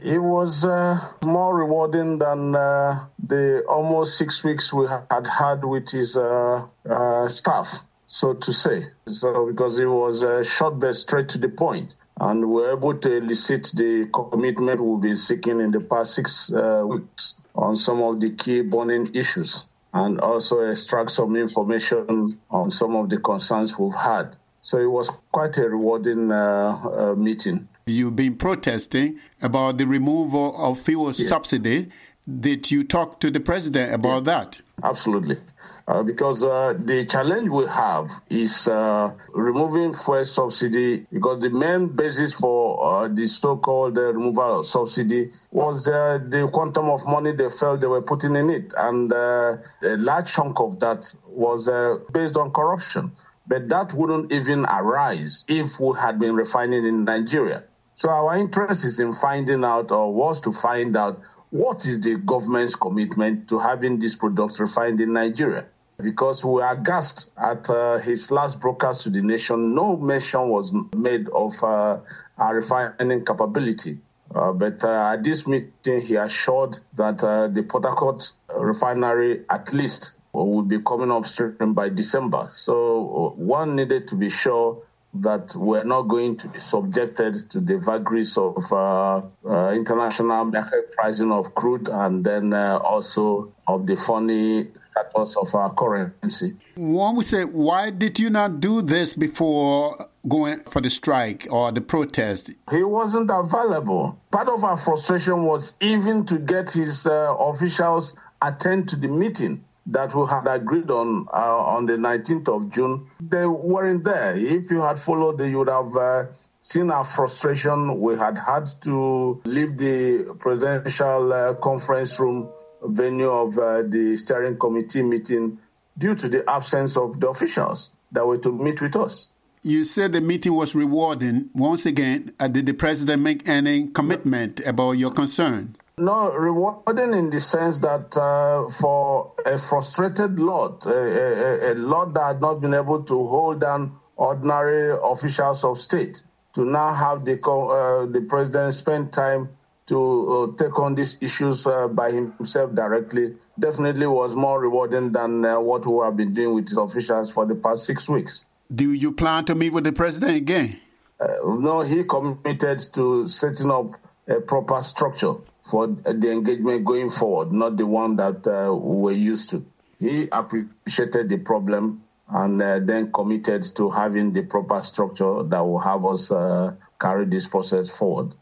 It was more rewarding than the almost 6 weeks we had with his staff, so to say. So because it was short but straight to the point. And we were able to elicit the commitment we've been seeking in the past 6 weeks on some of the key burning issues, and also extract some information on some of the concerns we've had. So it was quite a rewarding meeting. You've been protesting about the removal of fuel subsidy. Did you talk to the president about that? Absolutely. Because the challenge we have is removing fuel subsidy, because the main basis for the so-called removal of subsidy was the quantum of money they felt they were putting in it. And a large chunk of that was based on corruption. But that wouldn't even arise if we had been refining in Nigeria. So our interest is in finding out, or was to find out, what is the government's commitment to having these products refined in Nigeria? Because we are aghast at his last broadcast to the nation. No mention was made of our refining capability. But at this meeting, he assured that the Port Harcourt refinery at least will be coming upstream by December. So one needed to be sure that we're not going to be subjected to the vagaries of international market pricing of crude, and then also of the funny status of our currency. One would say, why did you not do this before going for the strike or the protest? He wasn't available. Part of our frustration was even to get his officials attend to the meeting that we had agreed on the 19th of June. They weren't there. If you had followed, you would have seen our frustration. We had to leave the presidential conference room venue of the steering committee meeting due to the absence of the officials that were to meet with us. You said the meeting was rewarding. Once again, did the president make any commitment about your concerns? No, rewarding in the sense that for a frustrated lot, a lot that had not been able to hold down ordinary officials of state, to now have the president spend time to take on these issues by himself directly, definitely was more rewarding than what we have been doing with his officials for the past 6 weeks. Do you plan to meet with the president again? No, he committed to setting up a proper structure for the engagement going forward, not the one that we were used to. He appreciated the problem and then committed to having the proper structure that will have us carry this process forward.